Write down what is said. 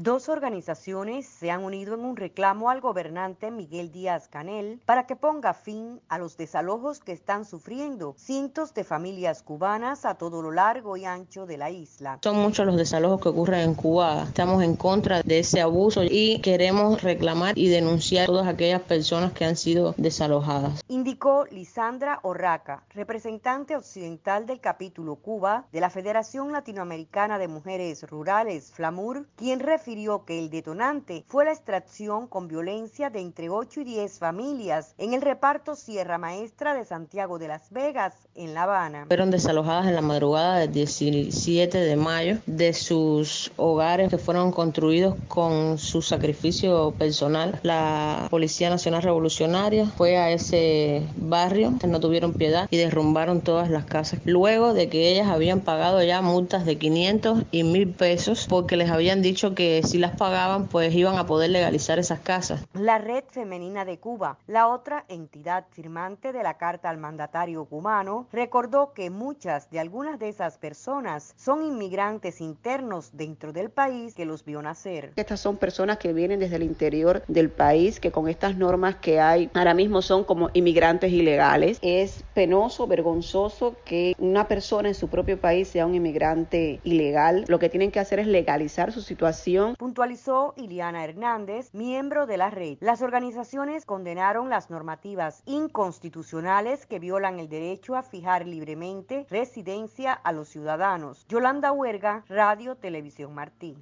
Dos organizaciones se han unido en un reclamo al gobernante Miguel Díaz-Canel para que ponga fin a los desalojos que están sufriendo cientos de familias cubanas a todo lo largo y ancho de la isla. Son muchos los desalojos que ocurren en Cuba. Estamos en contra de ese abuso y queremos reclamar y denunciar a todas aquellas personas que han sido desalojadas. Indicó Lisandra Orraca, representante occidental del capítulo Cuba de la Federación Latinoamericana de Mujeres Rurales, FLAMUR, quien refirió que el detonante fue la extracción con violencia de entre 8 y 10 familias en el reparto Sierra Maestra de Santiago de Las Vegas, en La Habana. Fueron desalojadas en la madrugada del 17 de mayo de sus hogares que fueron construidos con su sacrificio personal. La Policía Nacional Revolucionaria fue a ese barrio, no tuvieron piedad y derrumbaron todas las casas. Luego de que ellas habían pagado ya multas de 500 y 1,000 pesos porque les habían dicho que si las pagaban pues iban a poder legalizar esas casas. La Red Femenina de Cuba, la otra entidad firmante de la Carta al Mandatario cubano, recordó que algunas de esas personas son inmigrantes internos dentro del país que los vio nacer. Estas son personas que vienen desde el interior del país, que con estas normas que hay ahora mismo son como inmigrantes ilegales. Es penoso, vergonzoso que una persona en su propio país sea un inmigrante ilegal. Lo que tienen que hacer es legalizar su situación. Puntualizó Iliana Hernández, miembro de la red. Las organizaciones condenaron las normativas inconstitucionales que violan el derecho a fijar libremente residencia a los ciudadanos. Yolanda Huerga, Radio Televisión Martí.